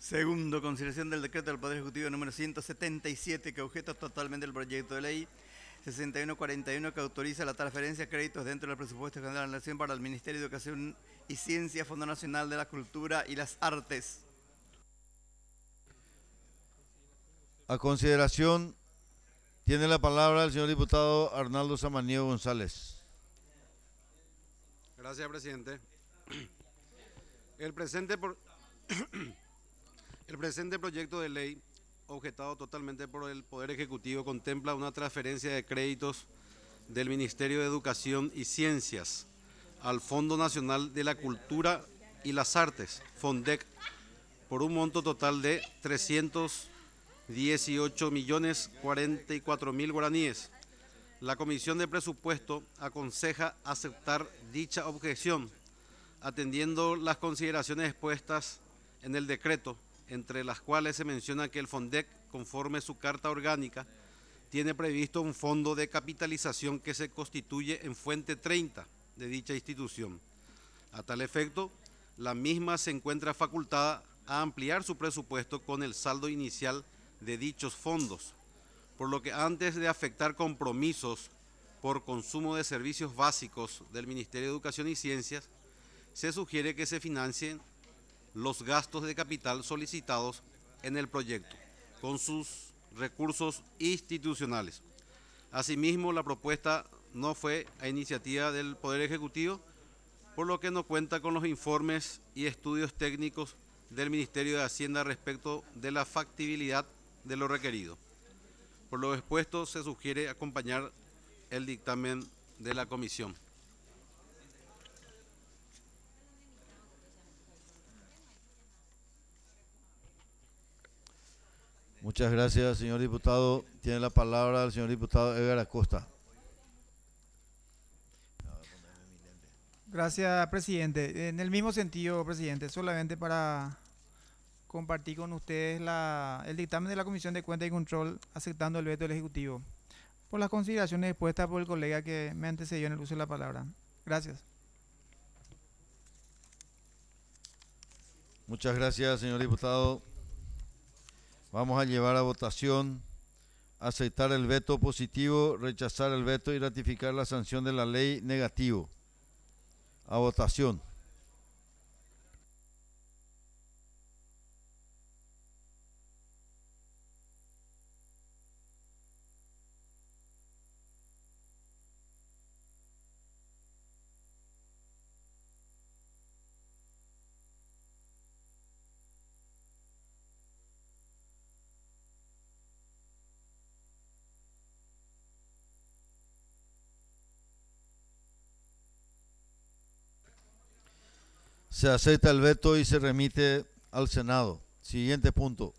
Segundo, consideración del decreto del Poder Ejecutivo número 177, que objeta totalmente el proyecto de ley 6141, que autoriza la transferencia de créditos dentro del presupuesto general de la Nación para el Ministerio de Educación y Ciencia, Fondo Nacional de la Cultura y las Artes. A consideración, tiene la palabra el señor diputado Arnaldo Samaniego González. Gracias, presidente. El presente, el presente proyecto de ley, objetado totalmente por el Poder Ejecutivo, contempla una transferencia de créditos del Ministerio de Educación y Ciencias al Fondo Nacional de la Cultura y las Artes, FONDEC, por un monto total de 318.044.000 guaraníes. La Comisión de Presupuesto aconseja aceptar dicha objeción, atendiendo las consideraciones expuestas en el decreto, entre las cuales se menciona que el FONDEC, conforme su carta orgánica, tiene previsto un fondo de capitalización que se constituye en fuente 30 de dicha institución. A tal efecto, la misma se encuentra facultada a ampliar su presupuesto con el saldo inicial de dichos fondos, por lo que antes de afectar compromisos por consumo de servicios básicos del Ministerio de Educación y Ciencias, se sugiere que se financien los gastos de capital solicitados en el proyecto con sus recursos institucionales. Asimismo, la propuesta no fue a iniciativa del Poder Ejecutivo, por lo que no cuenta con los informes y estudios técnicos del Ministerio de Hacienda respecto de la factibilidad de lo requerido. Por lo expuesto, se sugiere acompañar el dictamen de la comisión. Muchas gracias, señor diputado. Tiene la palabra el señor diputado Edgar Acosta. Gracias, presidente. En el mismo sentido, presidente, solamente para compartir con ustedes el dictamen de la Comisión de Cuenta y Control aceptando el veto del Ejecutivo, por las consideraciones expuestas por el colega que me antecedió en el uso de la palabra. Gracias. Muchas gracias, señor diputado. Vamos a llevar a votación, aceptar el veto positivo, rechazar el veto y ratificar la sanción de la ley negativo. A votación. Se acepta el veto y se remite al Senado. Siguiente punto.